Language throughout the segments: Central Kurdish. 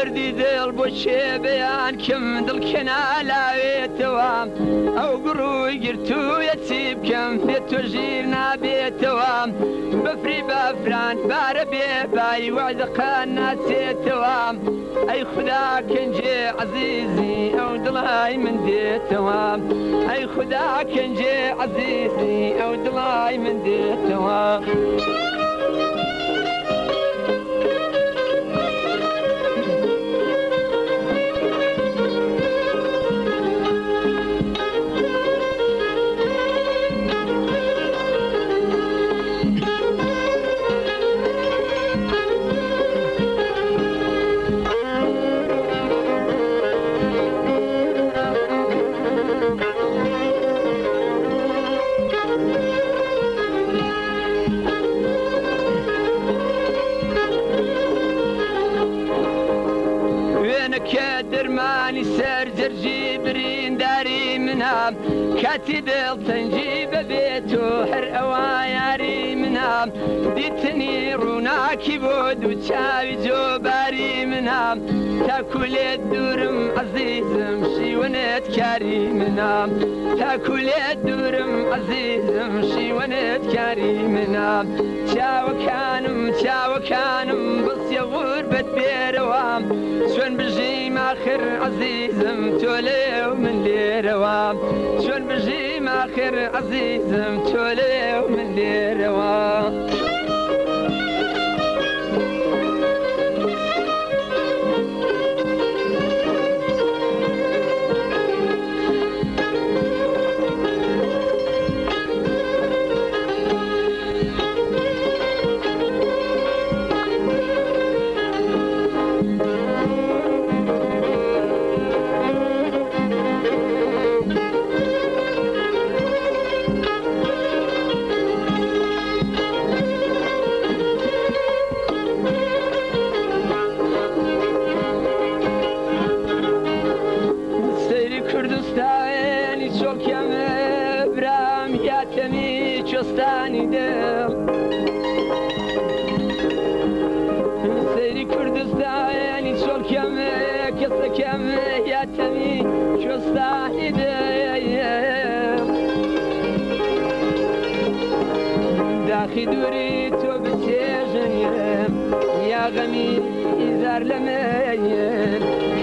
دردی دل بۆ شێبەیان کەم دڵکەنا لاوێتەوە ئەو گڕووی گرتوویە چی بکەم بێت تۆ ژیر نابێتەوە بەفری بەفران بارە بێ بای وعدەقان ناچێتەوە ئەی خدا کەنجێ عەزیزی ئەو دڵای من دێتەوە ئەی خدا کەنجێ عەزیزی ئەو دڵای من دێتەوە درمانی سەر جەرجی برینداری منە کاتی دڵ تەنجی بەبێت و هەر ئەوە یاری منە دیتنی ڕووناکی بۆ دوو چاوی جۆباری منە تاکولێت دوورم عەزیزم شیوەنێت کاری منە تاکولێت دوورم عەزیزم شیوەنێت کاری منە چاوەکانم بەسیە غوربەت بێرەوە چۆن بژیم آخر عەزیزم تۆ لێو من لێرەوە چۆن بژیم آخر عەزیزم تۆ لێو من لێرەوە کوردستانی چۆڵکەمە برام یاتەمی چۆستانی دڵ سەیری کوردستانی چۆڵکەمە کەسەکەمە یاتەمی چۆستانی دڵ داخی دووری تۆ بچێژەنێم یا غەمی ئیزار لەمەیەن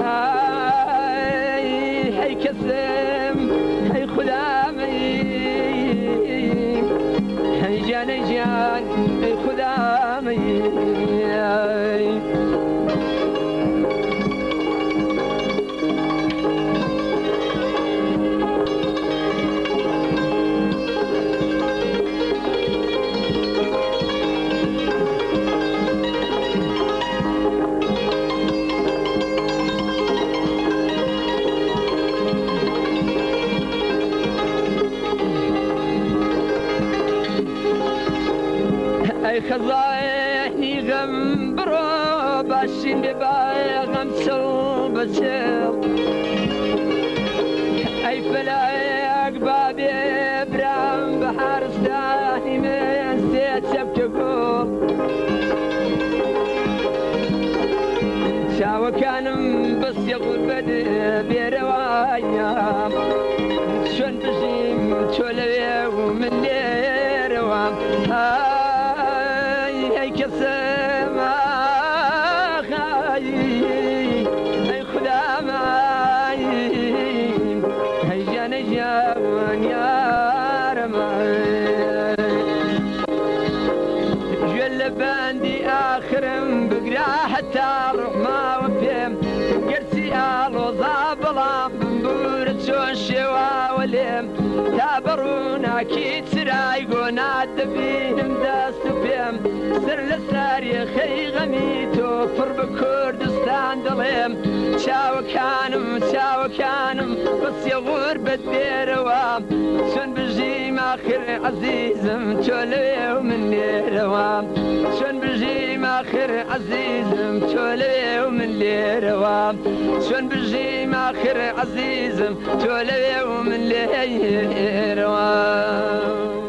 هەی کەسم هەی خودامەی هەی جانەی جیان هەی خودامەی ئەی خەزایەنی غەم بڕۆ باشین بێ باغەم چڵ بەچڵ ئەی فەلایەک بابێ برام بە هارستانی من سێ چەپکە گۆڵ چاوەکانم بەستێ غوربەت بێرەوایە چۆن بژیم تۆ لەوێ و من لێرەوە هەی کەسم هەی خودامای هەی جانەی جیان یارەمە گوێ لە بەندی ئاخرم بگرا هەتا ڕوحماوە پێم گەرچی ئاڵۆزا بەڵام بمبورە چۆن شێواوە لێم تا بەڕووناکی چرای گۆنات دەبینم دەست و پێم سەر لە ساریێخەی غەمی تۆ پڕ بە کوردستان دەڵێم چاوەکانم بەسیە غوربەت بێرەوە چۆن بژیم آخر عەزیزم تۆ لەوێ و من لێرەوە چۆن بژیم آخر عەزیزم تۆ لەوێ و من لێرەوە چۆن بژیم آخر عەزیزم تۆ لەوێ و من لێرەوە